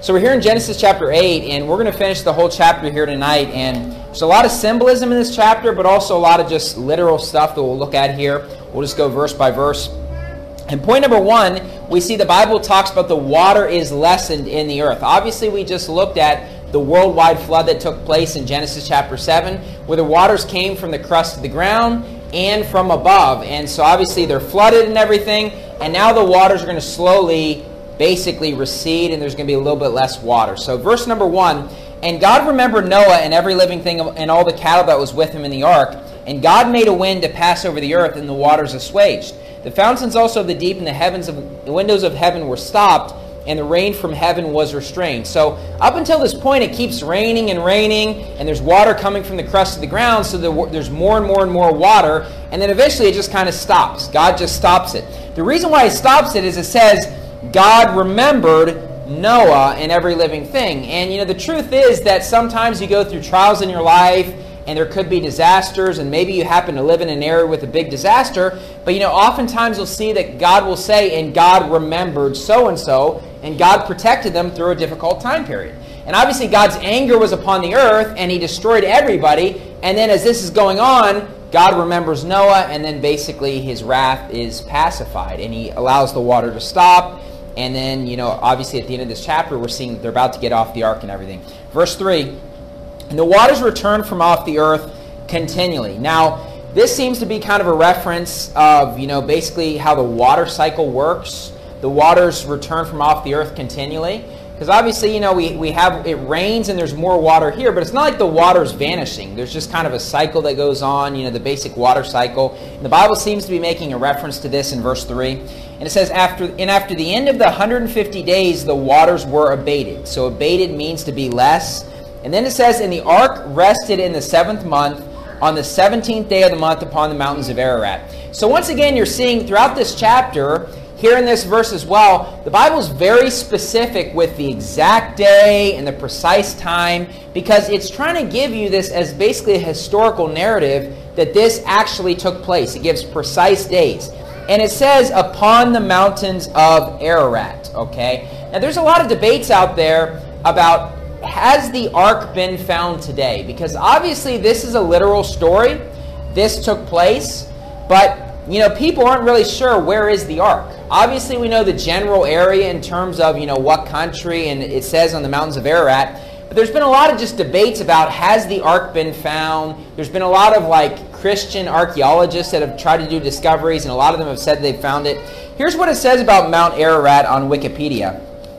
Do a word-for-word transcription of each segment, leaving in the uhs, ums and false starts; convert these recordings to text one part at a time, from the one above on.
So we're here in Genesis chapter eight, and we're going to finish the whole chapter here tonight. And there's a lot of symbolism in this chapter, but also a lot of just literal stuff that we'll look at here. We'll just go verse by verse. And point number one, we see the Bible talks about the water is lessened in the earth. Obviously, we just looked at the worldwide flood that took place in Genesis chapter seven, where the waters came from the crust of the ground and from above. And so obviously they're flooded and everything, and now the waters are going to slowly basically recede, and there's going to be a little bit less water. So verse number one, and God remembered Noah and every living thing and all the cattle that was with him in the ark, and God made a wind to pass over the earth, and the waters assuaged. The fountains also of the deep and the heavens of the windows of heaven were stopped, and the rain from heaven was restrained. So up until this point, it keeps raining and raining, and there's water coming from the crust of the ground, so there's more and more and more water, and then eventually it just kind of stops. God just stops it. The reason why he stops it is it says, God remembered Noah and every living thing. And you know, the truth is that sometimes you go through trials in your life, and there could be disasters, and maybe you happen to live in an area with a big disaster, but you know, oftentimes you'll see that God will say, and God remembered so-and-so, and God protected them through a difficult time period. And obviously God's anger was upon the earth, and he destroyed everybody, and then as this is going on, God remembers Noah, and then basically his wrath is pacified, and he allows the water to stop. And then, you know, obviously at the end of this chapter, we're seeing they're about to get off the ark and everything. Verse three, and the waters returned from off the earth continually. Now, this seems to be kind of a reference of, you know, basically how the water cycle works. The waters return from off the earth continually. Because obviously, you know, we, we have, it rains and there's more water here, but it's not like the water's vanishing. There's just kind of a cycle that goes on, you know, the basic water cycle. And the Bible seems to be making a reference to this in verse three. And it says, after and after the end of the one hundred fifty days, the waters were abated. So abated means to be less. And then it says, and the ark rested in the seventh month, on the seventeenth day of the month upon the mountains of Ararat. So once again, you're seeing throughout this chapter, here in this verse as well, the Bible is very specific with the exact day and the precise time, because it's trying to give you this as basically a historical narrative that this actually took place. It gives precise days. And it says, upon the mountains of Ararat. Okay? Now there's a lot of debates out there about, has the ark been found today? Because obviously this is a literal story. This took place. But you know, people aren't really sure where is the ark. Obviously, we know the general area in terms of, you know, what country, and it says on the mountains of Ararat. But there's been a lot of just debates about, has the ark been found? There's been a lot of, like, Christian archaeologists that have tried to do discoveries, and a lot of them have said they found it. Here's what it says about Mount Ararat on Wikipedia.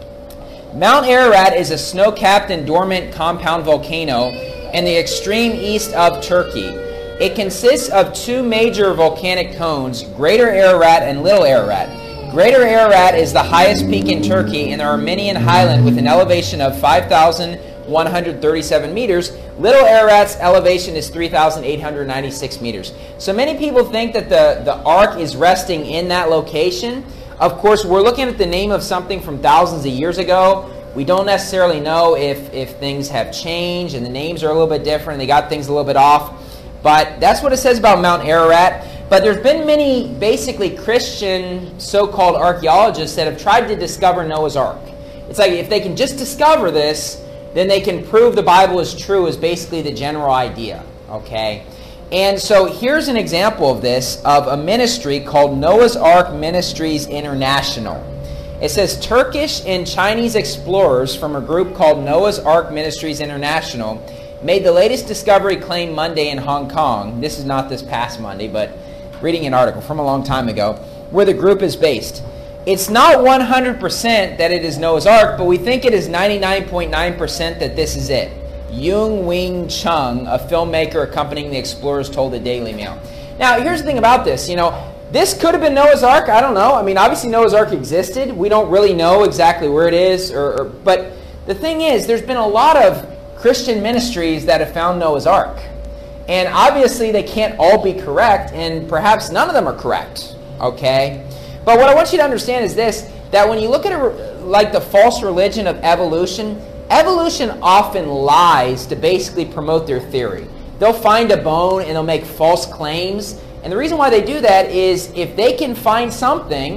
Mount Ararat is a snow-capped and dormant compound volcano in the extreme east of Turkey. It consists of two major volcanic cones, Greater Ararat and Little Ararat. Greater Ararat is the highest peak in Turkey in the Armenian highland with an elevation of five thousand one hundred thirty-seven meters. Little Ararat's elevation is three thousand eight hundred ninety-six meters. So many people think that the, the ark is resting in that location. Of course, we're looking at the name of something from thousands of years ago. We don't necessarily know if, if things have changed and the names are a little bit different. They got things a little bit off. But that's what it says about Mount Ararat. But there's been many basically Christian so-called archaeologists that have tried to discover Noah's Ark. It's like if they can just discover this, then they can prove the Bible is true, is basically the general idea. Okay? And so here's an example of this, of a ministry called Noah's Ark Ministries International. It says, Turkish and Chinese explorers from a group called Noah's Ark Ministries International made the latest discovery claim Monday in Hong Kong. This is not this past Monday, but reading an article from a long time ago, where the group is based. It's not one hundred percent that it is Noah's Ark, but we think it is ninety-nine point nine percent that this is it. Yung Wing Chung, a filmmaker accompanying the explorers, told the Daily Mail. Now, here's the thing about this. You know, this could have been Noah's Ark. I don't know. I mean, obviously Noah's Ark existed. We don't really know exactly where it is. Or, or, but the thing is, there's been a lot of Christian ministries that have found Noah's Ark. And obviously they can't all be correct, and perhaps none of them are correct. Okay? But what I want you to understand is this, that when you look at it like the false religion of evolution, evolution often lies to basically promote their theory. They'll find a bone and they'll make false claims. And the reason why they do that is if they can find something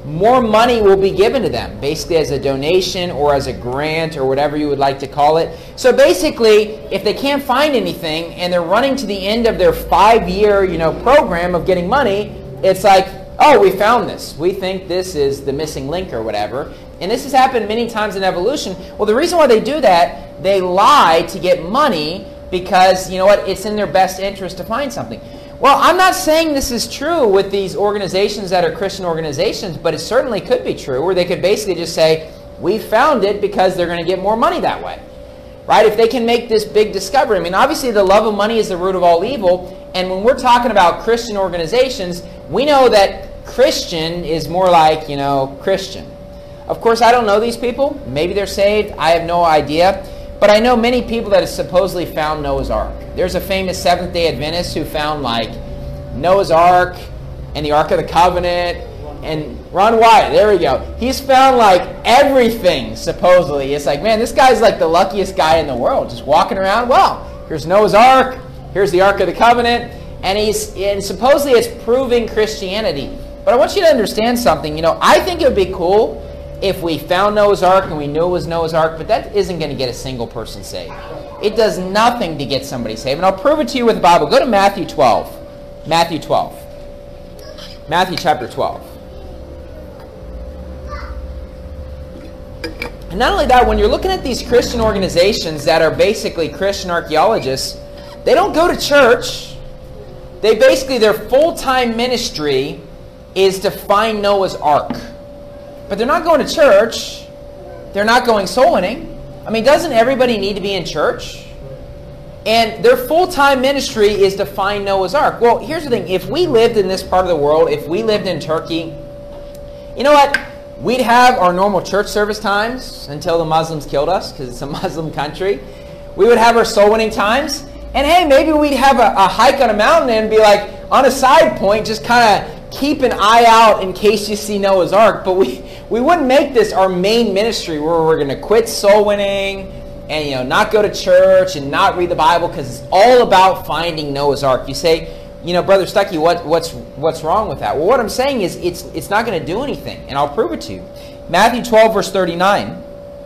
more money will be given to them, basically as a donation or as a grant or whatever you would like to call it. So basically, if they can't find anything and they're running to the end of their five-year, you know, program of getting money, it's like, oh, we found this. We think this is the missing link or whatever. And this has happened many times in evolution. Well, the reason why they do that, they lie to get money because, you know what, it's in their best interest to find something. Well, I'm not saying this is true with these organizations that are Christian organizations, but it certainly could be true, where they could basically just say, we found it because they're going to get more money that way. Right? If they can make this big discovery. I mean, obviously the love of money is the root of all evil, and when we're talking about Christian organizations, we know that Christian is more like, you know, Christian. Of course, I don't know these people. Maybe they're saved. I have no idea. But I know many people that have supposedly found Noah's Ark. There's a famous Seventh-day Adventist who found, like, Noah's Ark and the Ark of the Covenant. And Ron Wyatt, there we go. He's found, like, everything, supposedly. It's like, man, this guy's like the luckiest guy in the world. Just walking around, well, here's Noah's Ark. Here's the Ark of the Covenant. And he's and supposedly it's proving Christianity. But I want you to understand something. You know, I think it would be cool if we found Noah's Ark and we knew it was Noah's Ark, but that isn't going to get a single person saved. It does nothing to get somebody saved. And I'll prove it to you with the Bible. Go to Matthew twelve. Matthew twelve. Matthew chapter twelve. And not only that, when you're looking at these Christian organizations that are basically Christian archaeologists, they don't go to church. They basically, their full-time ministry is to find Noah's Ark. But they're not going to church. They're not going soul winning. I mean, doesn't everybody need to be in church? And their full-time ministry is to find Noah's Ark. Well, here's the thing. If we lived in this part of the world, if we lived in Turkey, you know what? We'd have our normal church service times until the Muslims killed us, because it's a Muslim country. We would have our soul winning times. And hey, maybe we'd have a, a hike on a mountain and be like, on a side point, just kind of keep an eye out in case you see Noah's Ark. But we, we wouldn't make this our main ministry where we're going to quit soul winning and, you know, not go to church and not read the Bible, because it's all about finding Noah's Ark. You say, you know, Brother Stuckey, what, what's what's wrong with that? Well, what I'm saying is it's it's not going to do anything, and I'll prove it to you. Matthew twelve, verse thirty-nine.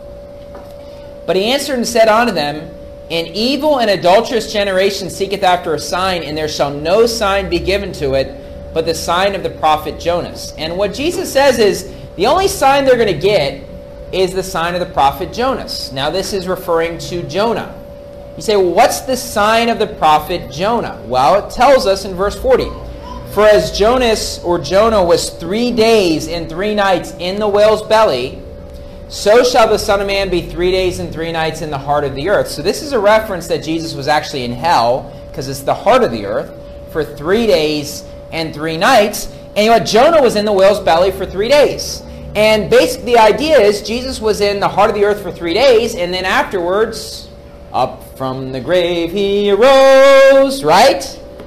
But he answered and said unto them, An evil and adulterous generation seeketh after a sign, and there shall no sign be given to it, but the sign of the prophet Jonas. And what Jesus says is, the only sign they're going to get is the sign of the prophet Jonas. Now this is referring to Jonah. You say, well, what's the sign of the prophet Jonah? Well, it tells us in verse forty. For as Jonas or Jonah was three days and three nights in the whale's belly, so shall the Son of Man be three days and three nights in the heart of the earth. So this is a reference that Jesus was actually in hell, because it's the heart of the earth, for three days and three nights. And you know what? Jonah was in the whale's belly for three days. And basically the idea is Jesus was in the heart of the earth for three days, and then afterwards, up from the grave he arose, right?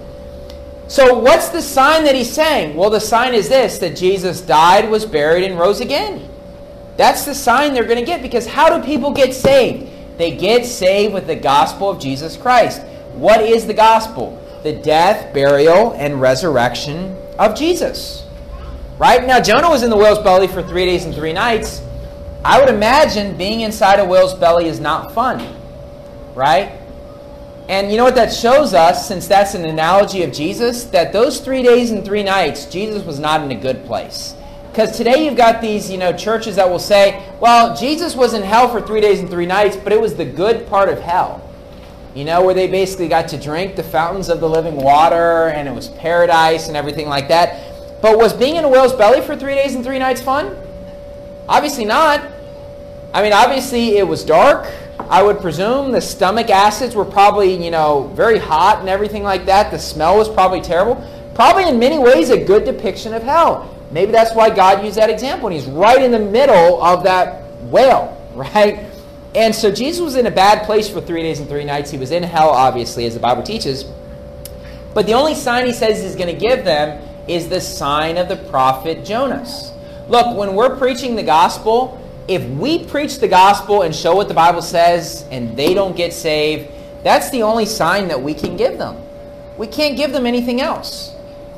So what's the sign that he's saying? Well, the sign is this, that Jesus died, was buried, and rose again. That's the sign they're going to get, because how do people get saved? They get saved with the gospel of Jesus Christ. What is the gospel? The death, burial, and resurrection of Jesus. Right? Now, Jonah was in the whale's belly for three days and three nights. I would imagine being inside a whale's belly is not fun. Right? And you know what that shows us, since that's an analogy of Jesus? That those three days and three nights, Jesus was not in a good place. Because today you've got these, you know, churches that will say, well, Jesus was in hell for three days and three nights, but it was the good part of hell. You know, where they basically got to drink the fountains of the living water, and it was paradise and everything like that. But was being in a whale's belly for three days and three nights fun? Obviously not. I mean, obviously it was dark. I would presume the stomach acids were probably, you know, very hot and everything like that. The smell was probably terrible. Probably in many ways a good depiction of hell. Maybe that's why God used that example. And he's right in the middle of that whale, right? And so Jesus was in a bad place for three days and three nights. He was in hell, obviously, as the Bible teaches. But the only sign he says he's going to give them is the sign of the prophet Jonas. Look, when we're preaching the gospel, if we preach the gospel and show what the Bible says and they don't get saved, that's the only sign that we can give them. We can't give them anything else.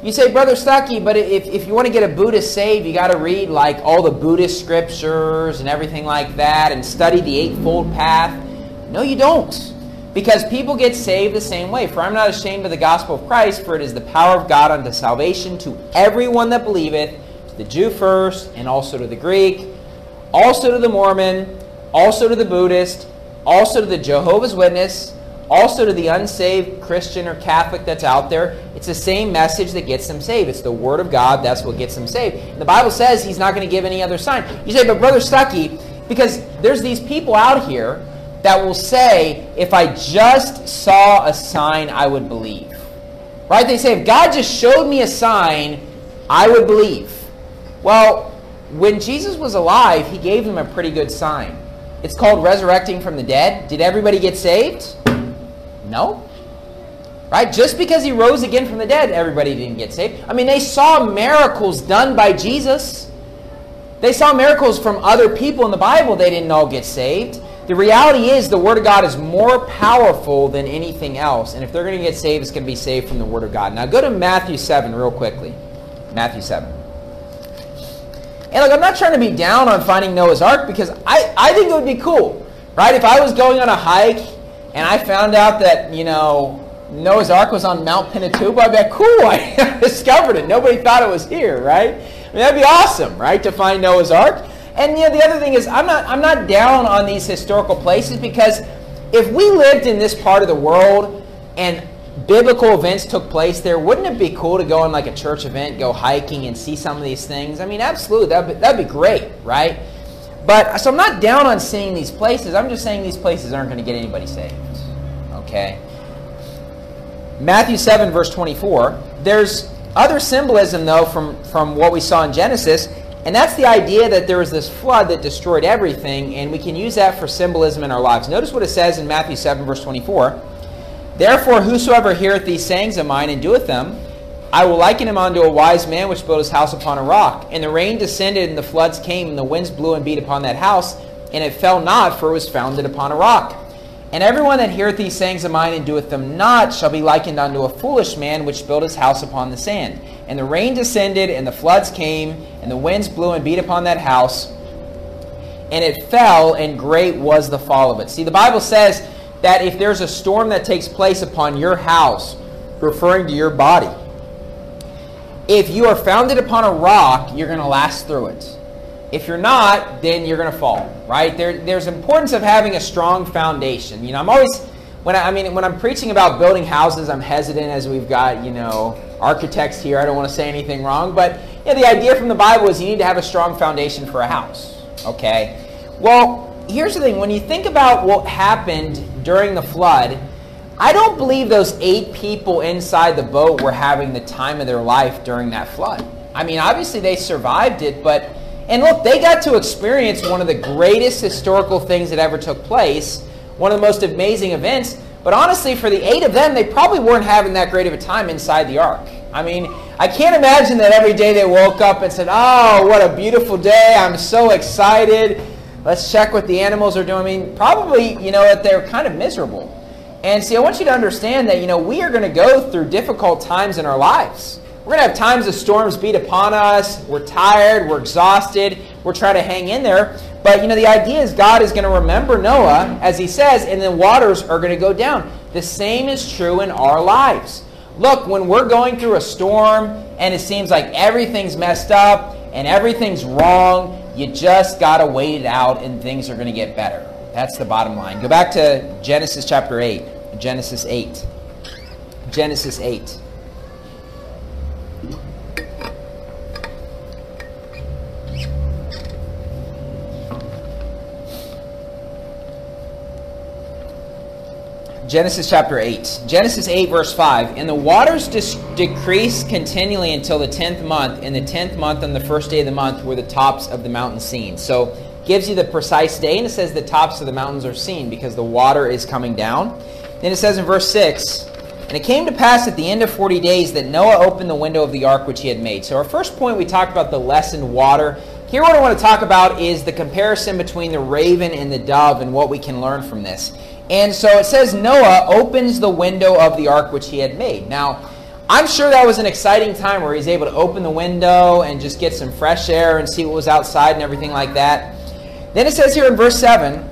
You say, Brother Stuckey, but if, if you want to get a Buddhist saved, you got to read like all the Buddhist scriptures and everything like that and study the Eightfold Path. No, you don't. Because people get saved the same way. For I'm not ashamed of the gospel of Christ, for it is the power of God unto salvation to everyone that believeth, to the Jew first, and also to the Greek, also to the Mormon, also to the Buddhist, also to the Jehovah's Witness, also to the unsaved Christian or Catholic that's out there. It's the same message that gets them saved. It's the Word of God. That's what gets them saved. And the Bible says He's not going to give any other sign. You say, but Brother Stuckey, because there's these people out here that will say, if I just saw a sign, I would believe. Right? They say, if God just showed me a sign, I would believe. Well, when Jesus was alive, He gave them a pretty good sign. It's called resurrecting from the dead. Did everybody get saved? No. Right? Just because He rose again from the dead, everybody didn't get saved. I mean, they saw miracles done by Jesus. They saw miracles from other people in the Bible. They didn't all get saved. The reality is the Word of God is more powerful than anything else. And if they're going to get saved, it's going to be saved from the Word of God. Now go to Matthew seven real quickly. Matthew seven. And look, I'm not trying to be down on finding Noah's Ark because I, I think it would be cool. Right? If I was going on a hike and I found out that, you know, Noah's Ark was on Mount Pinatubo, I'd be like, cool, I discovered it. Nobody thought it was here, right? I mean, that'd be awesome, right, to find Noah's Ark. And you know, the other thing is, I'm not I'm not down on these historical places because if we lived in this part of the world and biblical events took place there, wouldn't it be cool to go on like a church event, go hiking and see some of these things? I mean, absolutely, that'd be, that'd be great, right? But so I'm not down on seeing these places. I'm just saying these places aren't going to get anybody saved. Okay. Matthew seven, verse twenty-four. There's other symbolism though from from what we saw in Genesis. And that's the idea that there was this flood that destroyed everything, and we can use that for symbolism in our lives. Notice what it says in Matthew seven, verse twenty-four. Therefore, whosoever heareth these sayings of mine and doeth them, I will liken him unto a wise man which built his house upon a rock. And the rain descended, and the floods came, and the winds blew and beat upon that house, and it fell not, for it was founded upon a rock. And everyone that heareth these sayings of mine and doeth them not shall be likened unto a foolish man which built his house upon the sand. And the rain descended, and the floods came, and the winds blew and beat upon that house, and it fell, and great was the fall of it. See, the Bible says that if there's a storm that takes place upon your house, referring to your body, if you are founded upon a rock, you're going to last through it. If you're not, then you're going to fall, right? There, there's importance of having a strong foundation. You know, I'm always, when I, I mean, when I'm preaching about building houses, I'm hesitant as we've got, you know, architects here. I don't want to say anything wrong, but you know, the idea from the Bible is you need to have a strong foundation for a house, okay? Well, here's the thing. When you think about what happened during the flood, I don't believe those eight people inside the boat were having the time of their life during that flood. I mean, obviously they survived it, but, and look, they got to experience one of the greatest historical things that ever took place, one of the most amazing events, but honestly, for the eight of them, they probably weren't having that great of a time inside the ark. I mean, I can't imagine that every day they woke up and said, oh, what a beautiful day, I'm so excited, let's check what the animals are doing. I mean, probably, you know, that they're kind of miserable. And see, I want you to understand that, you know, we are going to go through difficult times in our lives. We're going to have times the storms beat upon us, we're tired, we're exhausted, we're trying to hang in there. But, you know, the idea is God is going to remember Noah, as he says, and the waters are going to go down. The same is true in our lives. Look, when we're going through a storm and it seems like everything's messed up and everything's wrong, you just got to wait it out and things are going to get better. That's the bottom line. Go back to Genesis chapter eight. Genesis eight. Genesis eight. Genesis chapter eight. Genesis eight, verse five. And the waters dis- decreased continually until the tenth month. In the tenth month, on the first day of the month, were the tops of the mountains seen. So, gives you the precise day, and it says the tops of the mountains are seen because the water is coming down. Then it says in verse six, and it came to pass at the end of forty days that Noah opened the window of the ark which he had made. So our first point, we talked about the lesson water. Here what I want to talk about is the comparison between the raven and the dove and what we can learn from this. And so it says Noah opens the window of the ark which he had made. Now, I'm sure that was an exciting time where he's able to open the window and just get some fresh air and see what was outside and everything like that. Then it says here in verse seven,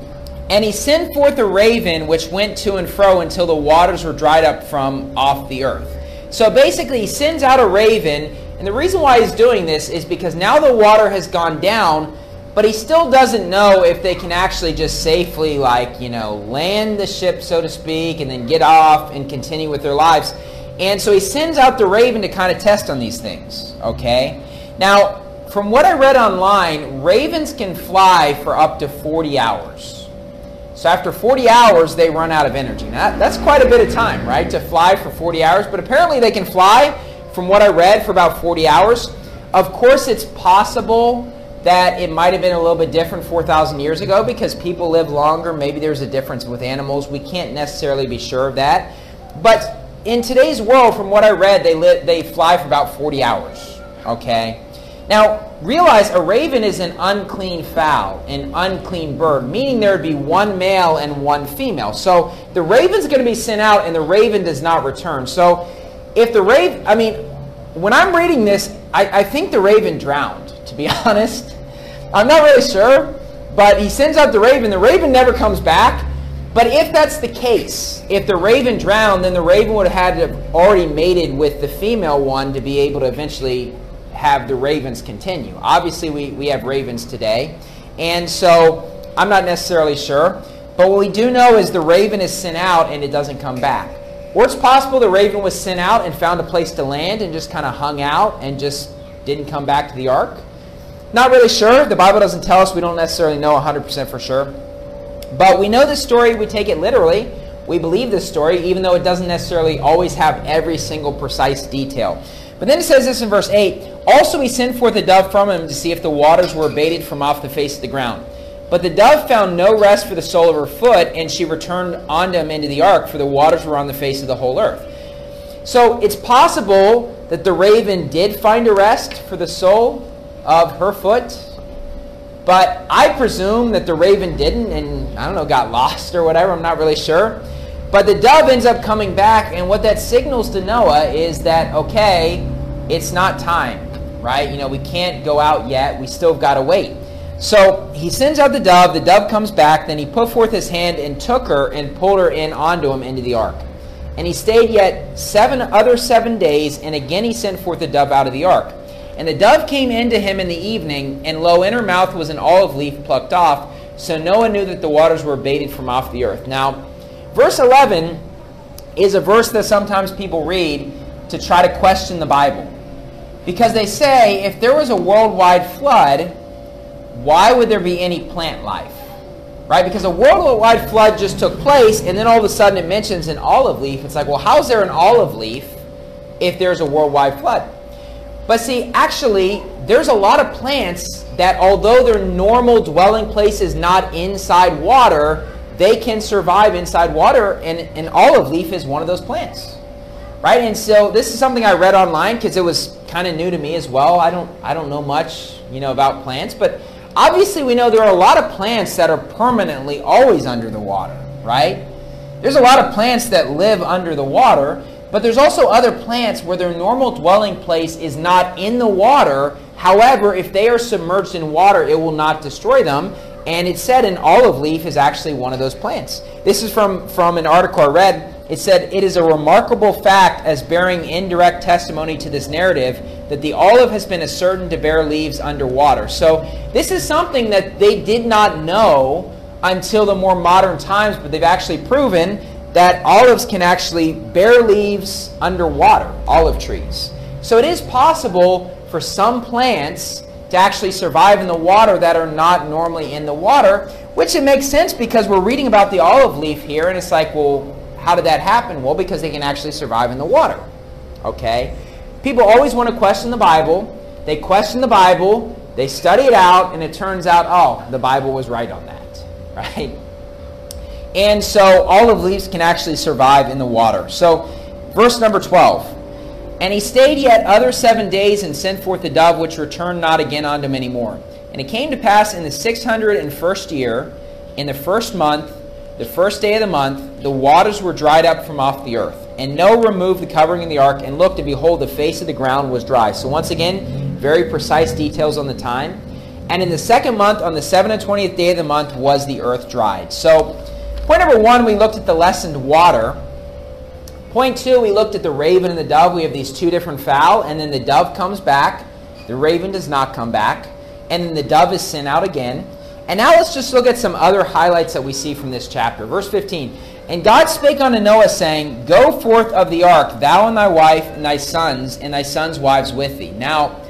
and he sent forth a raven which went to and fro until the waters were dried up from off the earth. So basically he sends out a raven, and the reason why he's doing this is because now the water has gone down, but he still doesn't know if they can actually just safely, like, you know, land the ship, so to speak, and then get off and continue with their lives. And so he sends out the raven to kind of test on these things, okay? Now, from what I read online, ravens can fly for up to forty hours. So after forty hours, they run out of energy. Now, that's quite a bit of time, right, to fly for forty hours. But apparently they can fly, from what I read, for about forty hours. Of course, it's possible that it might have been a little bit different four thousand years ago because people live longer. Maybe there's a difference with animals. We can't necessarily be sure of that. But in today's world, from what I read, they li- they fly for about forty hours, okay? Now, realize a raven is an unclean fowl, an unclean bird, meaning there would be one male and one female. So the raven's going to be sent out, and the raven does not return. So if the raven, I mean, when I'm reading this, I, I think the raven drowned, to be honest. I'm not really sure, but he sends out the raven. The raven never comes back. But if that's the case, if the raven drowned, then the raven would have had to have already mated with the female one to be able to eventually have the ravens continue. Obviously, we, we have ravens today, and so I'm not necessarily sure. But what we do know is the raven is sent out and it doesn't come back. Or it's possible the raven was sent out and found a place to land and just kind of hung out and just didn't come back to the ark. Not really sure. The Bible doesn't tell us. We don't necessarily know one hundred percent for sure. But we know this story, we take it literally. We believe this story, even though it doesn't necessarily always have every single precise detail. But then it says this in verse eight, also he sent forth a dove from him to see if the waters were abated from off the face of the ground. But the dove found no rest for the sole of her foot, and she returned unto him into the ark, for the waters were on the face of the whole earth. So it's possible that the raven did find a rest for the sole of her foot, but I presume that the raven didn't, and I don't know, got lost or whatever. I'm not really sure. But the dove ends up coming back, and what that signals to Noah is that, okay, it's not time, right? You know, we can't go out yet. We still got to wait. So he sends out the dove. The dove comes back. Then he put forth his hand and took her and pulled her in onto him into the ark. And he stayed yet seven other seven days, and again he sent forth the dove out of the ark. And the dove came into him in the evening, and lo, in her mouth was an olive leaf plucked off. So Noah knew that the waters were abated from off the earth. Now, verse eleven is a verse that sometimes people read to try to question the Bible. Because they say, if there was a worldwide flood, why would there be any plant life? Right? Because a worldwide flood just took place, and then all of a sudden it mentions an olive leaf. It's like, well, how's there an olive leaf if there's a worldwide flood? But see, actually, there's a lot of plants that, although their normal dwelling place is not inside water, they can survive inside water, and an olive leaf is one of those plants. Right? And so this is something I read online because it was kind of new to me as well. I don't I don't know much, you know, about plants, but obviously we know there are a lot of plants that are permanently always under the water, right? There's a lot of plants that live under the water, but there's also other plants where their normal dwelling place is not in the water. However, if they are submerged in water, it will not destroy them. And it said an olive leaf is actually one of those plants. This is from, from an article I read. It said, it is a remarkable fact as bearing indirect testimony to this narrative that the olive has been ascertained to bear leaves underwater. So this is something that they did not know until the more modern times, but they've actually proven that olives can actually bear leaves underwater, olive trees. So it is possible for some plants to actually survive in the water that are not normally in the water, which it makes sense because we're reading about the olive leaf here, and it's like, well, how did that happen? Well, because they can actually survive in the water. Okay? People always want to question the Bible. They question the Bible, they study it out, and it turns out, oh, the Bible was right on that. Right? And so olive leaves can actually survive in the water. So, verse number twelve. And he stayed yet other seven days and sent forth the dove, which returned not again unto him any more. And it came to pass in the six hundred and first year, in the first month, the first day of the month, the waters were dried up from off the earth. And Noah removed the covering of the ark and looked, and behold, the face of the ground was dry. So once again, very precise details on the time. And in the second month, on the seventh and twentieth day of the month, was the earth dried. So point number one, we looked at the lessened water. Point two, we looked at the raven and the dove. We have these two different fowl, and then the dove comes back. The raven does not come back. And then the dove is sent out again. And now let's just look at some other highlights that we see from this chapter. Verse fifteen, and God spake unto Noah, saying, Go forth of the ark, thou and thy wife, and thy sons, and thy sons' wives with thee. Now,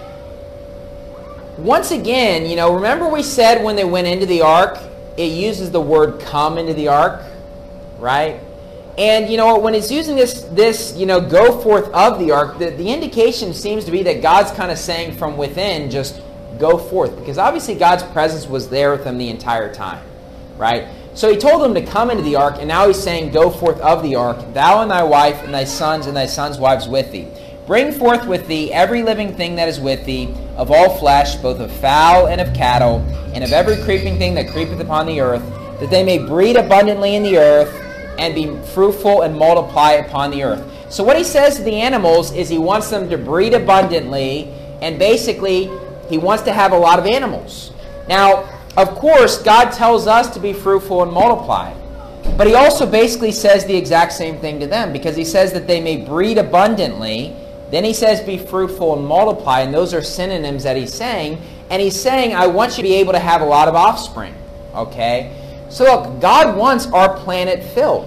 once again, you know, remember we said when they went into the ark, it uses the word come into the ark, right? And, you know, when it's using this, this you know, go forth of the ark, the, the indication seems to be that God's kind of saying from within, just go forth. Because obviously God's presence was there with them the entire time, right? So he told them to come into the ark, and now he's saying, go forth of the ark, thou and thy wife, and thy sons, and thy sons' wives with thee. Bring forth with thee every living thing that is with thee, of all flesh, both of fowl and of cattle, and of every creeping thing that creepeth upon the earth, that they may breed abundantly in the earth, and be fruitful and multiply upon the earth. So what he says to the animals is he wants them to breed abundantly, and basically he wants to have a lot of animals. Now, of course, God tells us to be fruitful and multiply. But he also basically says the exact same thing to them, because he says that they may breed abundantly. Then he says be fruitful and multiply, and those are synonyms that he's saying. And he's saying, I want you to be able to have a lot of offspring. Okay? So look, God wants our planet filled.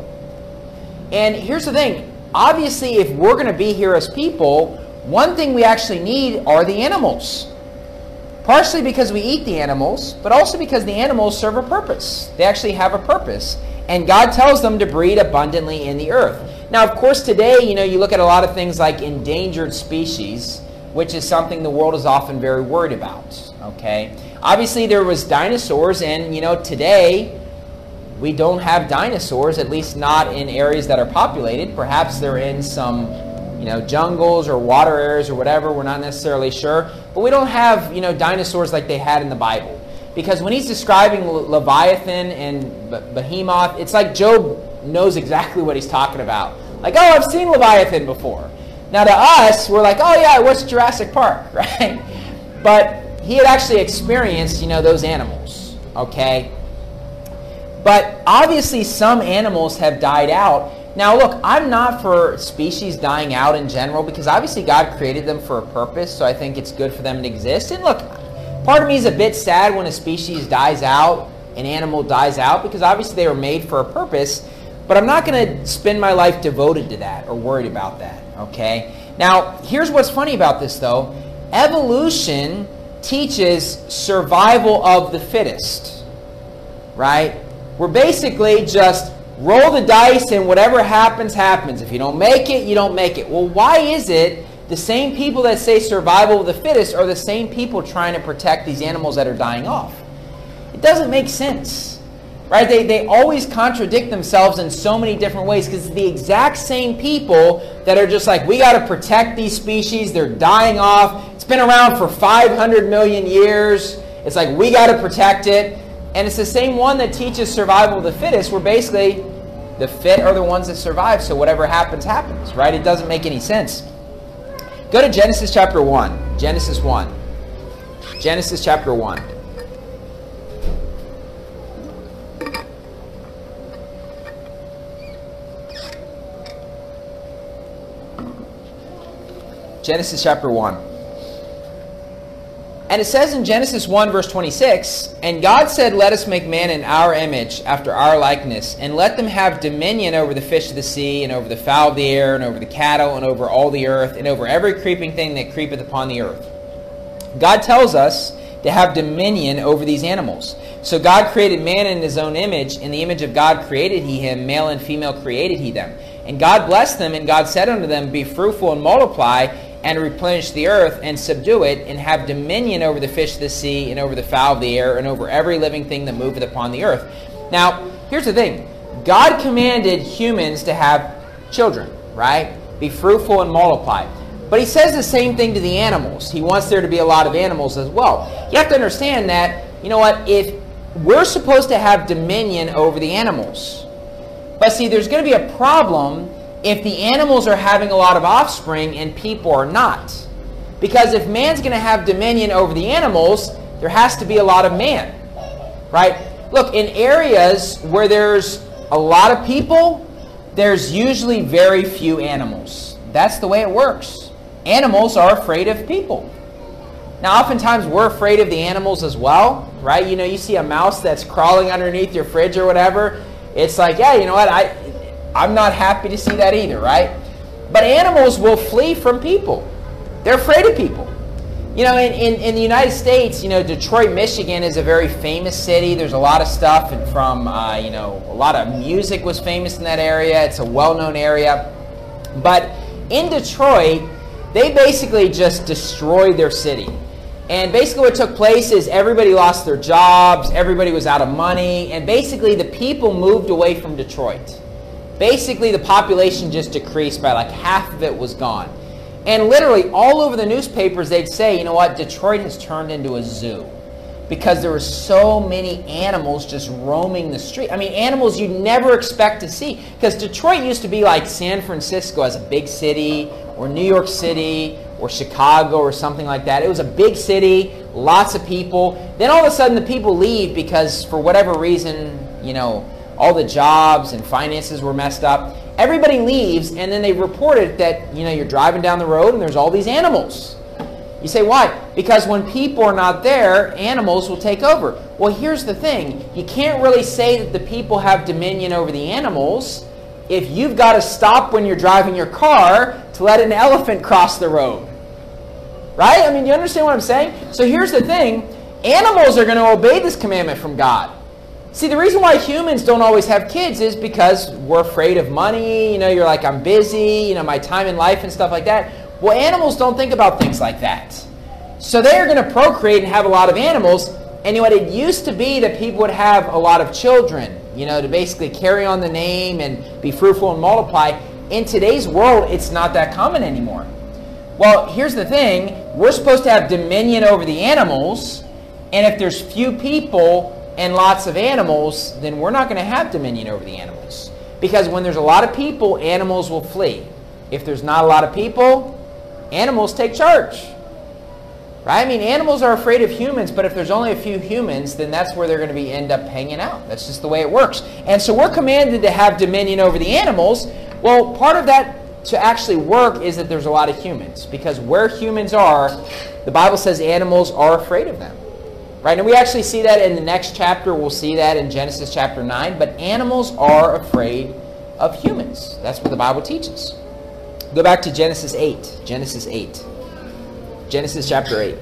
And here's the thing. Obviously, if we're going to be here as people, one thing we actually need are the animals. Partially because we eat the animals, but also because the animals serve a purpose. They actually have a purpose. And God tells them to breed abundantly in the earth. Now, of course, today, you know, you look at a lot of things like endangered species, which is something the world is often very worried about. Okay? Obviously, there was dinosaurs, and, you know, today we don't have dinosaurs, at least not in areas that are populated. Perhaps they're in some, you know, jungles or water areas or whatever. We're not necessarily sure. But we don't have, you know, dinosaurs like they had in the Bible. Because when he's describing Leviathan and Behemoth, it's like Job knows exactly what he's talking about. Like, oh, I've seen Leviathan before. Now to us, we're like, oh yeah, I watched Jurassic Park, right? But he had actually experienced, you know, those animals, okay? But obviously some animals have died out. Now look, I'm not for species dying out in general, because obviously God created them for a purpose, so I think it's good for them to exist. And look, part of me is a bit sad when a species dies out, an animal dies out, because obviously they were made for a purpose, but I'm not going to spend my life devoted to that or worried about that, okay? Now, here's what's funny about this, though. Evolution teaches survival of the fittest, right? We're basically just roll the dice and whatever happens, happens. If you don't make it, you don't make it. Well, why is it the same people that say survival of the fittest are the same people trying to protect these animals that are dying off? It doesn't make sense, right? They, they always contradict themselves in so many different ways, because it's the exact same people that are just like, we got to protect these species. They're dying off. It's been around for five hundred million years. It's like, we got to protect it. And it's the same one that teaches survival of the fittest, where basically the fit are the ones that survive, so whatever happens, happens, right? It doesn't make any sense. Go to Genesis chapter one. Genesis one. Genesis chapter one. Genesis chapter one. And it says in Genesis one, verse twenty-six, and God said, let us make man in our image, after our likeness, and let them have dominion over the fish of the sea, and over the fowl of the air, and over the cattle, and over all the earth, and over every creeping thing that creepeth upon the earth. God tells us to have dominion over these animals. So God created man in his own image. In the image of God created he him, male and female created he them. And God blessed them, and God said unto them, be fruitful and multiply, and replenish the earth, and subdue it, and have dominion over the fish of the sea, and over the fowl of the air, and over every living thing that moveth upon the earth. Now, here's the thing. God commanded humans to have children, right? Be fruitful and multiply. But he says the same thing to the animals. He wants there to be a lot of animals as well. You have to understand that, you know what, if we're supposed to have dominion over the animals, but see, there's going to be a problem if the animals are having a lot of offspring and people are not. Because if man's going to have dominion over the animals, there has to be a lot of man, right? Look, in areas where there's a lot of people, there's usually very few animals. That's the way it works. Animals are afraid of people. Now, oftentimes we're afraid of the animals as well, right? You know, you see a mouse that's crawling underneath your fridge or whatever. It's like, yeah, you know what? I, I'm not happy to see that either, right? But animals will flee from people. They're afraid of people. You know, in, in, in the United States, you know, Detroit, Michigan is a very famous city. There's a lot of stuff from, uh, you know, a lot of music was famous in that area. It's a well-known area. But in Detroit, they basically just destroyed their city. And basically what took place is everybody lost their jobs, everybody was out of money, and basically the people moved away from Detroit. Basically the population just decreased by like half of it was gone. And literally all over the newspapers they'd say, you know what, Detroit has turned into a zoo. Because there were so many animals just roaming the street. I mean, animals you'd never expect to see. Because Detroit used to be like San Francisco as a big city, or New York City, or Chicago, or something like that. It was a big city, lots of people. Then all of a sudden the people leave because for whatever reason, you know, all the jobs and finances were messed up. Everybody leaves, and then they reported that, you know, you're driving down the road and there's all these animals. You say, why? Because when people are not there, animals will take over. Well, here's the thing. You can't really say that the people have dominion over the animals if you've got to stop when you're driving your car to let an elephant cross the road. Right? I mean, you understand what I'm saying? So here's the thing. Animals are going to obey this commandment from God. See, the reason why humans don't always have kids is because we're afraid of money. You know, you're like, I'm busy, you know, my time in life and stuff like that. Well, animals don't think about things like that. So they are going to procreate and have a lot of animals. And you know what? It used to be that people would have a lot of children, you know, to basically carry on the name and be fruitful and multiply. In today's world, it's not that common anymore. Well, here's the thing. We're supposed to have dominion over the animals. And if there's few people and lots of animals, then we're not going to have dominion over the animals. Because when there's a lot of people, animals will flee. If there's not a lot of people, animals take charge. Right? I mean, animals are afraid of humans, but if there's only a few humans, then that's where they're going to be end up hanging out. That's just the way it works. And so we're commanded to have dominion over the animals. Well, part of that to actually work is that there's a lot of humans. Because where humans are, the Bible says animals are afraid of them. Right? And we actually see that in the next chapter. We'll see that in Genesis chapter nine. But animals are afraid of humans. That's what the Bible teaches. Go back to Genesis eight. Genesis eight. Genesis chapter eight.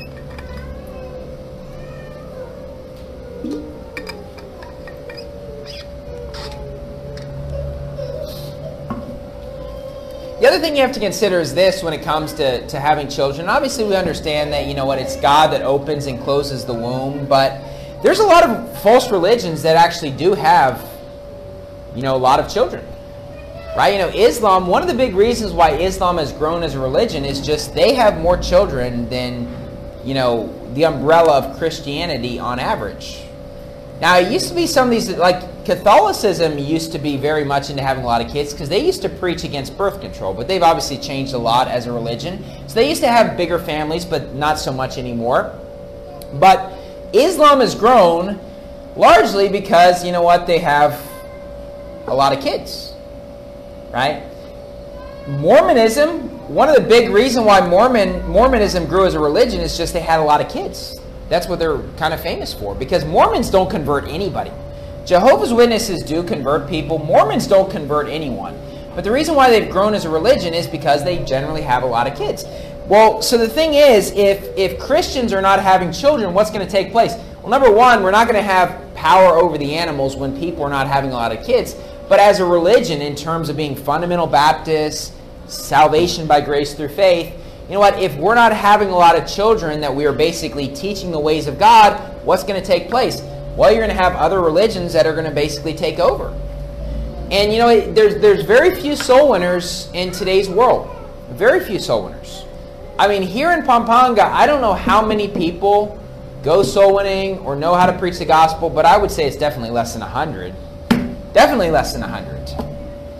The other thing you have to consider is this when it comes to, to having children. Obviously, we understand that, you know what, it's God that opens and closes the womb, but there's a lot of false religions that actually do have, you know, a lot of children. Right? You know, Islam, one of the big reasons why Islam has grown as a religion is just they have more children than, you know, the umbrella of Christianity on average. Now, it used to be some of these, like Catholicism used to be very much into having a lot of kids because they used to preach against birth control, but they've obviously changed a lot as a religion. So they used to have bigger families, but not so much anymore. But Islam has grown largely because, you know what, they have a lot of kids, right? Mormonism, one of the big reasons why Mormon Mormonism grew as a religion is just they had a lot of kids. That's what they're kind of famous for, because Mormons don't convert anybody. Jehovah's Witnesses do convert people. Mormons don't convert anyone. But the reason why they've grown as a religion is because they generally have a lot of kids. Well, so the thing is, if, if Christians are not having children, what's going to take place? Well, number one, we're not going to have power over the animals when people are not having a lot of kids. But as a religion, in terms of being fundamental Baptists, salvation by grace through faith, you know what? If we're not having a lot of children that we are basically teaching the ways of God, what's going to take place? Well, you're going to have other religions that are going to basically take over. And you know, there's there's very few soul winners in today's world. Very few soul winners. I mean, here in Pampanga, I don't know how many people go soul winning or know how to preach the gospel, but I would say it's definitely less than one hundred. Definitely less than one hundred.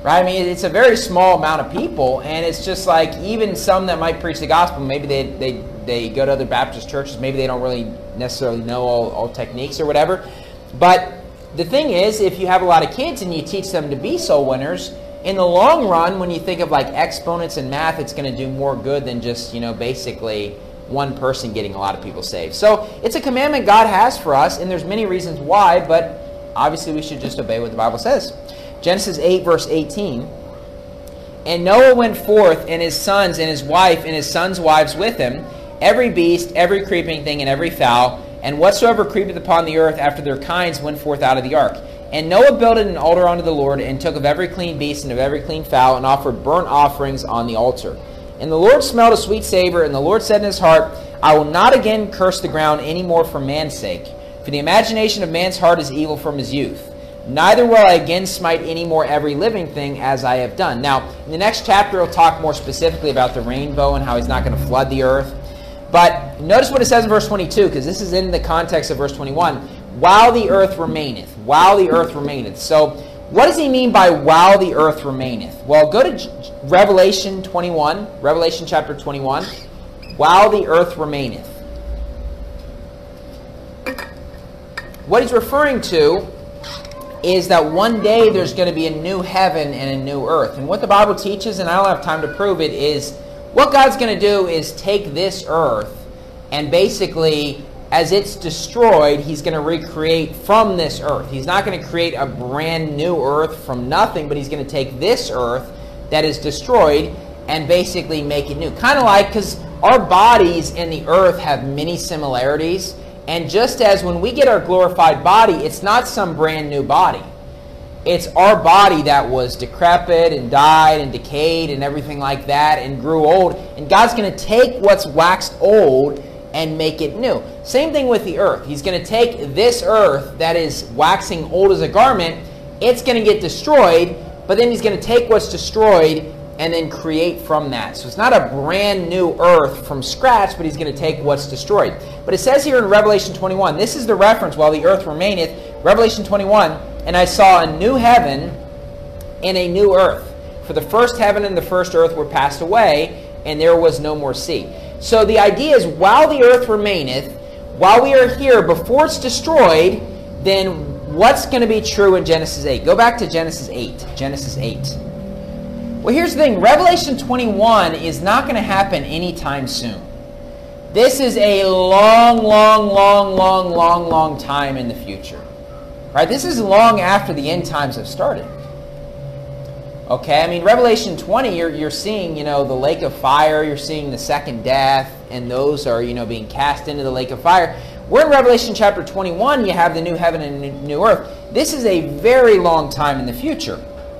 Right? I mean, it's a very small amount of people, and it's just like even some that might preach the gospel, maybe they they, they go to other Baptist churches, maybe they don't really necessarily know all, all techniques or whatever. But the thing is, if you have a lot of kids and you teach them to be soul winners, in the long run, when you think of like exponents in math, it's going to do more good than just, you know, basically one person getting a lot of people saved. So it's a commandment God has for us, and there's many reasons why, but obviously we should just obey what the Bible says. Genesis eight, verse eighteen. And Noah went forth, and his sons, and his wife, and his sons' wives with him, every beast, every creeping thing, and every fowl, and whatsoever creepeth upon the earth after their kinds went forth out of the ark. And Noah builded an altar unto the Lord, and took of every clean beast and of every clean fowl, and offered burnt offerings on the altar. And the Lord smelled a sweet savor, and the Lord said in his heart, I will not again curse the ground any more for man's sake, for the imagination of man's heart is evil from his youth. Neither will I again smite any more every living thing as I have done. Now, in the next chapter, he'll talk more specifically about the rainbow and how he's not going to flood the earth. But notice what it says in verse twenty-two, because this is in the context of verse twenty-one. While the earth remaineth. While the earth remaineth. So, what does he mean by while the earth remaineth? Well, go to Revelation twenty-one. Revelation chapter twenty-one. While the earth remaineth. What he's referring to is that one day there's going to be a new heaven and a new earth. And what the Bible teaches, and I don't have time to prove it, is what God's going to do is take this earth and basically, as it's destroyed, he's going to recreate from this earth. He's not going to create a brand new earth from nothing, but he's going to take this earth that is destroyed and basically make it new. Kind of like, because our bodies and the earth have many similarities. And just as when we get our glorified body, it's not some brand new body. It's our body that was decrepit and died and decayed and everything like that and grew old. And God's going to take what's waxed old and make it new. Same thing with the earth. He's going to take this earth that is waxing old as a garment. It's going to get destroyed, but then he's going to take what's destroyed and then create from that. So it's not a brand new earth from scratch, but he's going to take what's destroyed. But it says here in Revelation twenty-one, this is the reference, while the earth remaineth, Revelation twenty-one, and I saw a new heaven and a new earth. For the first heaven and the first earth were passed away, and there was no more sea. So the idea is, while the earth remaineth, while we are here, before it's destroyed, then what's going to be true in Genesis eight? Go back to Genesis eight. Genesis eight. Well, here's the thing. Revelation twenty-one is not going to happen anytime soon. This is a long, long, long, long, long, long time in the future. Right? This is long after the end times have started. Okay? I mean, Revelation twenty, you're, you're seeing, you know, the lake of fire. You're seeing the second death. And those are, you know, being cast into the lake of fire. We're in Revelation chapter twenty-one. You have the new heaven and new earth. This is a very long time in the future.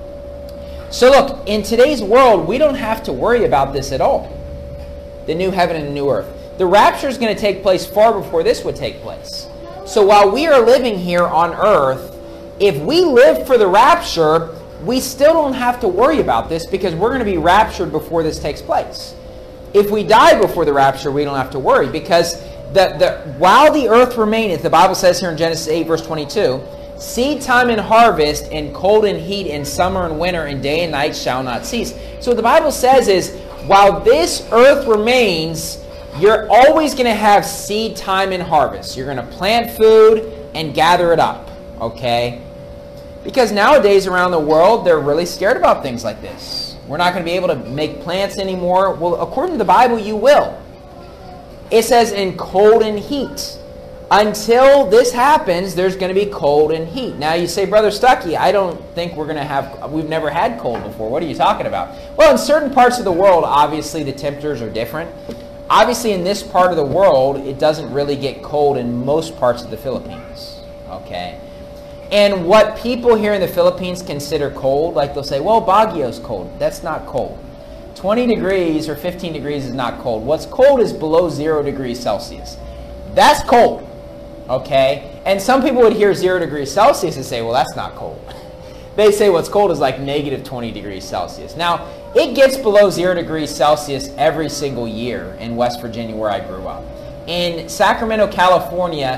So look, in today's world, we don't have to worry about this at all. The new heaven and the new earth. The rapture is going to take place far before this would take place. So while we are living here on earth, if we live for the rapture, we still don't have to worry about this because we're going to be raptured before this takes place. If we die before the rapture, we don't have to worry because the, the, while the earth remaineth, the Bible says here in Genesis eight, verse twenty-two, seed time and harvest, and cold and heat, and summer and winter, and day and night shall not cease. So what the Bible says is, while this earth remains, you're always going to have seed time and harvest. You're going to plant food and gather it up, okay? Because nowadays around the world, they're really scared about things like this. We're not going to be able to make plants anymore. Well, according to the Bible, you will. It says in cold and heat. Until this happens, there's going to be cold and heat. Now you say, Brother Stuckey, I don't think we're going to have, we've never had cold before. What are you talking about? Well, in certain parts of the world, obviously the temperatures are different. Obviously in this part of the world, it doesn't really get cold in most parts of the Philippines. Okay? And what people here in the Philippines consider cold, like they'll say, well, Baguio's cold. That's not cold. twenty degrees or fifteen degrees is not cold. What's cold is below zero degrees Celsius. That's cold. Okay? And some people would hear zero degrees Celsius and say, well, that's not cold. They say what's cold is like negative twenty degrees Celsius. Now, it gets below zero degrees Celsius every single year in West Virginia where I grew up. In Sacramento, California,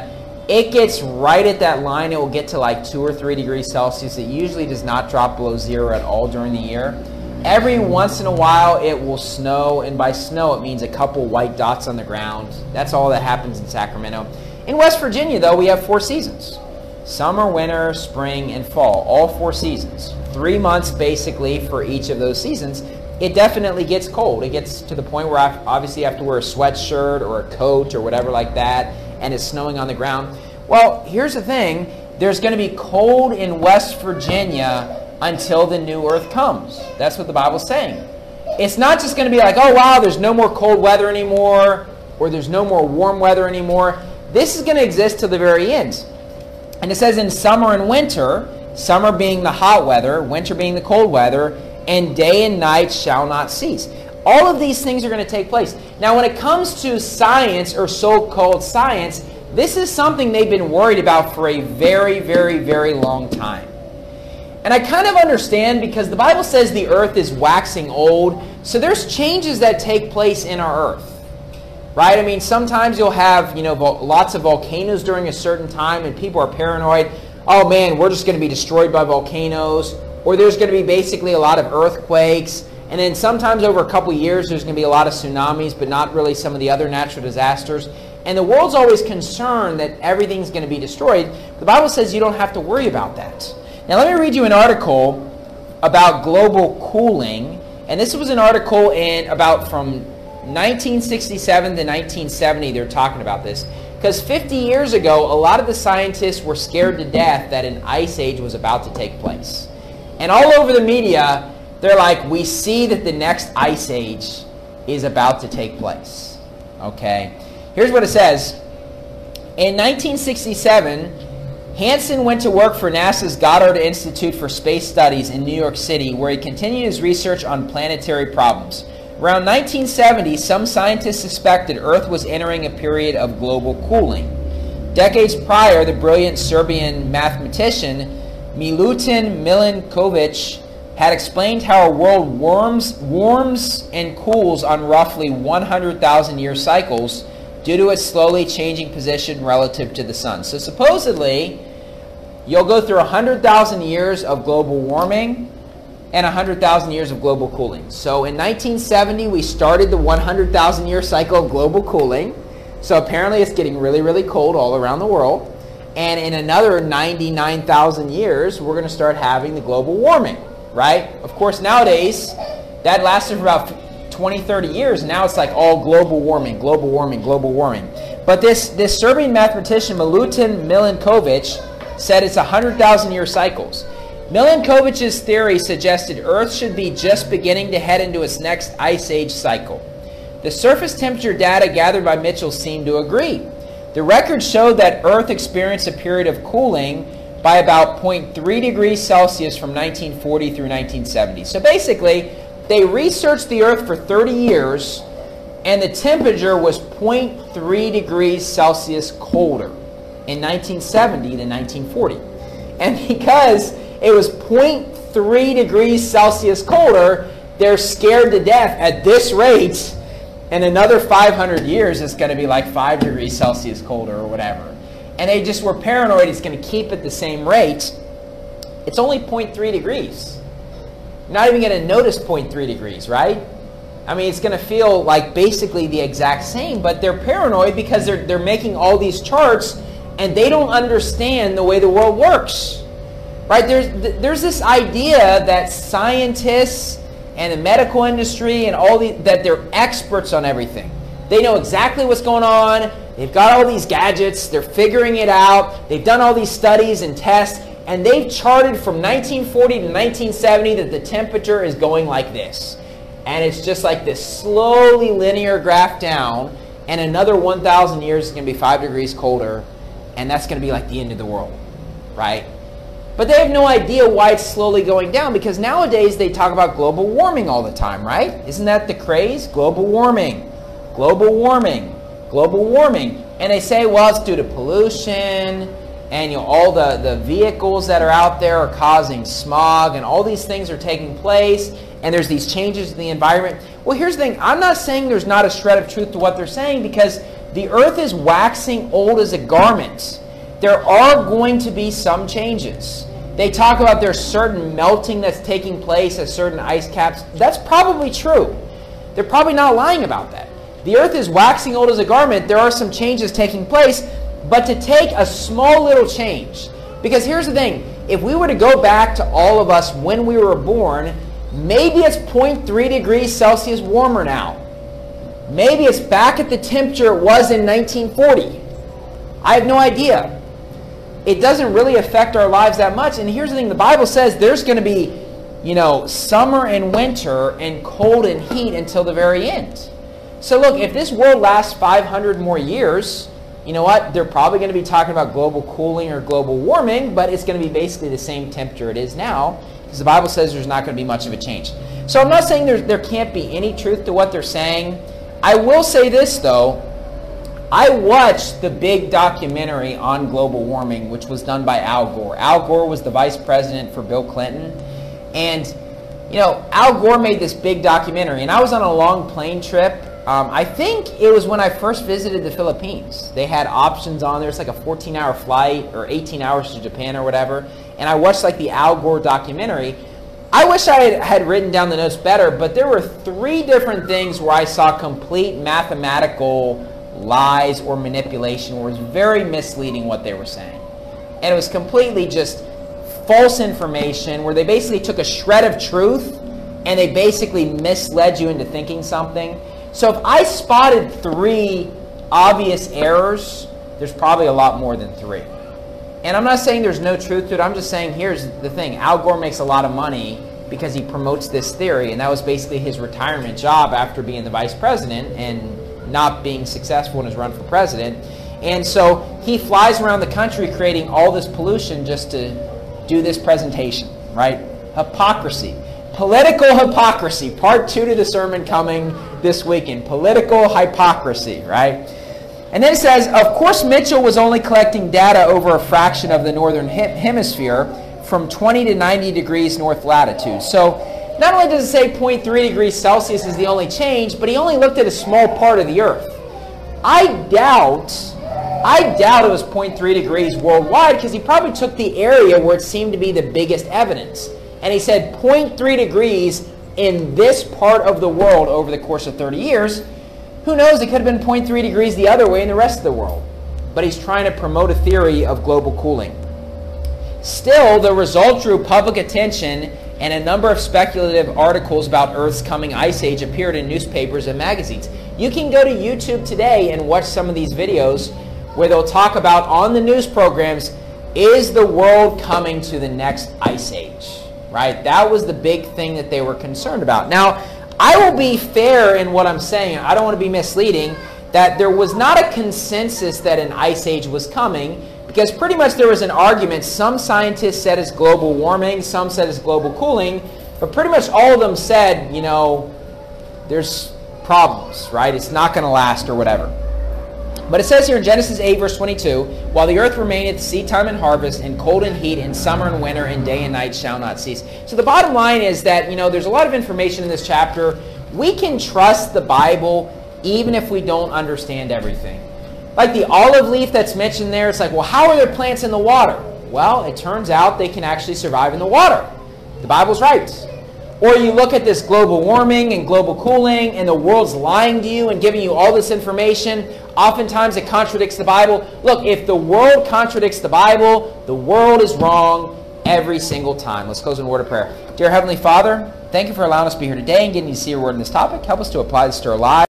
it gets right at that line. It will get to like two or three degrees Celsius. It usually does not drop below zero at all during the year. Every once in a while, it will snow, and by snow, it means a couple white dots on the ground. That's all that happens in Sacramento. In West Virginia, though, we have four seasons. Summer, winter, spring, and fall. All four seasons. Three months, basically, for each of those seasons. It definitely gets cold. It gets to the point where I obviously have to wear a sweatshirt or a coat or whatever like that, and it's snowing on the ground. Well, here's the thing. There's going to be cold in West Virginia until the new earth comes. That's what the Bible's saying. It's not just going to be like, oh, wow, there's no more cold weather anymore, or there's no more warm weather anymore. This is going to exist till the very end. And it says in summer and winter, summer being the hot weather, winter being the cold weather, and day and night shall not cease. All of these things are going to take place. Now, when it comes to science, or so-called science, this is something they've been worried about for a very, very, very long time. And I kind of understand, because the Bible says the earth is waxing old, so there's changes that take place in our earth. Right? I mean, sometimes you'll have, you know, lots of volcanoes during a certain time, and people are paranoid. Oh man, we're just going to be destroyed by volcanoes. Or there's going to be basically a lot of earthquakes. And then sometimes over a couple years, there's going to be a lot of tsunamis, but not really some of the other natural disasters. And the world's always concerned that everything's going to be destroyed. The Bible says you don't have to worry about that. Now let me read you an article about global cooling. And this was an article in about from nineteen sixty-seven to nineteen seventy. They're talking about this. Because fifty years ago, a lot of the scientists were scared to death that an ice age was about to take place. And all over the media, they're like, we see that the next ice age is about to take place. Okay? Here's what it says. In nineteen sixty-seven, Hansen went to work for NASA's Goddard Institute for Space Studies in New York City, where he continued his research on planetary problems. Around nineteen seventy, some scientists suspected Earth was entering a period of global cooling. Decades prior, the brilliant Serbian mathematician Milutin Milankovic had explained how our world warms, warms and cools on roughly one hundred thousand year cycles due to its slowly changing position relative to the sun. So supposedly, you'll go through one hundred thousand years of global warming and one hundred thousand years of global cooling. So in nineteen seventy, we started the one hundred thousand year cycle of global cooling. So apparently it's getting really, really cold all around the world. And in another ninety-nine thousand years, we're going to start having the global warming, right? Of course, nowadays, that lasted for about twenty, thirty years. And now it's like all global warming, global warming, global warming. But this, this Serbian mathematician, Milutin Milankovic, said it's one hundred thousand year cycles. Milankovic's theory suggested Earth should be just beginning to head into its next ice age cycle. The surface temperature data gathered by Mitchell seemed to agree. The records showed that Earth experienced a period of cooling by about zero point three degrees Celsius from nineteen forty through nineteen seventy. So basically, they researched the Earth for thirty years, and the temperature was zero point three degrees Celsius colder in nineteen seventy than nineteen forty. And because it was zero point three degrees Celsius colder, they're scared to death at this rate. In another five hundred years, it's going to be like five degrees Celsius colder or whatever. And they just were paranoid it's going to keep at the same rate. It's only zero point three degrees. You're not even going to notice zero point three degrees, right? I mean, it's going to feel like basically the exact same, but they're paranoid because they're, they're making all these charts and they don't understand the way the world works. Right? There's, there's this idea that scientists and the medical industry and all the, that they're experts on everything. They know exactly what's going on. They've got all these gadgets. They're figuring it out. They've done all these studies and tests, and they've charted from nineteen forty to nineteen seventy that the temperature is going like this. And it's just like this slowly linear graph down, and another one thousand years is going to be five degrees colder, and that's going to be like the end of the world, right? But they have no idea why it's slowly going down, because nowadays they talk about global warming all the time, right? Isn't that the craze? Global warming, global warming, global warming. And they say, well, it's due to pollution, and you know, all the, the vehicles that are out there are causing smog, and all these things are taking place, and there's these changes in the environment. Well, here's the thing. I'm not saying there's not a shred of truth to what they're saying, because the earth is waxing old as a garment. there are going to be some changes. They talk about there's certain melting that's taking place at certain ice caps. That's probably true. They're probably not lying about that. The earth is waxing old as a garment. There are some changes taking place, but to take a small little change, because here's the thing, if we were to go back to all of us when we were born, maybe it's zero point three degrees Celsius warmer now. Maybe it's back at the temperature it was in nineteen forty. I have no idea. It doesn't really affect our lives that much. And here's the thing, the Bible says there's going to be, you know, summer and winter and cold and heat until the very end. So look, if this world lasts five hundred more years, you know what? They're probably going to be talking about global cooling or global warming, but it's going to be basically the same temperature it is now, because the Bible says there's not going to be much of a change. So I'm not saying there, there can't be any truth to what they're saying. I will say this, though. I watched the big documentary on global warming, which was done by Al Gore. Al Gore was the vice president for Bill Clinton. And, you know, Al Gore made this big documentary. And I was on a long plane trip. Um, I think it was when I first visited the Philippines. They had options on there. It's like a fourteen hour flight or eighteen hours to Japan or whatever. And I watched like the Al Gore documentary. I wish I had, had written down the notes better, but there were three different things where I saw complete mathematical lies or manipulation, where it was very misleading what they were saying. And it was completely just false information, where they basically took a shred of truth and they basically misled you into thinking something. So if I spotted three obvious errors, there's probably a lot more than three. And I'm not saying there's no truth to it. I'm just saying here's the thing. Al Gore makes a lot of money because he promotes this theory, and that was basically his retirement job after being the vice president and not being successful in his run for president. And so he flies around the country creating all this pollution just to do this presentation, right? Hypocrisy. Political hypocrisy. Part two to the sermon coming this weekend. Political hypocrisy, right? And then it says, of course Mitchell was only collecting data over a fraction of the northern hemisphere from twenty to ninety degrees north latitude. So not only does it say zero point three degrees Celsius is the only change, but he only looked at a small part of the earth. I doubt, I doubt it was zero point three degrees worldwide, because he probably took the area where it seemed to be the biggest evidence. And he said zero point three degrees in this part of the world over the course of thirty years. Who knows, it could have been zero point three degrees the other way in the rest of the world. But he's trying to promote a theory of global cooling. Still, the result drew public attention, and a number of speculative articles about Earth's coming ice age appeared in newspapers and magazines. You can go to YouTube today and watch some of these videos where they'll talk about, on the news programs, is the world coming to the next ice age? Right? That was the big thing that they were concerned about. Now, I will be fair in what I'm saying. I don't want to be misleading, that there was not a consensus that an ice age was coming, because pretty much there was an argument. Some scientists said it's global warming, some said it's global cooling, but pretty much all of them said, you know, there's problems, right? It's not going to last or whatever. But it says here in Genesis eight, verse twenty-two, while the earth remaineth seed time and harvest, and cold and heat, and summer and winter, and day and night shall not cease. So the bottom line is that, you know, there's a lot of information in this chapter. We can trust the Bible even if we don't understand everything. Like the olive leaf that's mentioned there, it's like, well, how are there plants in the water? Well, it turns out they can actually survive in the water. The Bible's right. Or you look at this global warming and global cooling, and the world's lying to you and giving you all this information. Oftentimes it contradicts the Bible. Look, if the world contradicts the Bible, the world is wrong every single time. Let's close in a word of prayer. Dear Heavenly Father, thank you for allowing us to be here today and getting to see your word in this topic. Help us to apply this to our lives.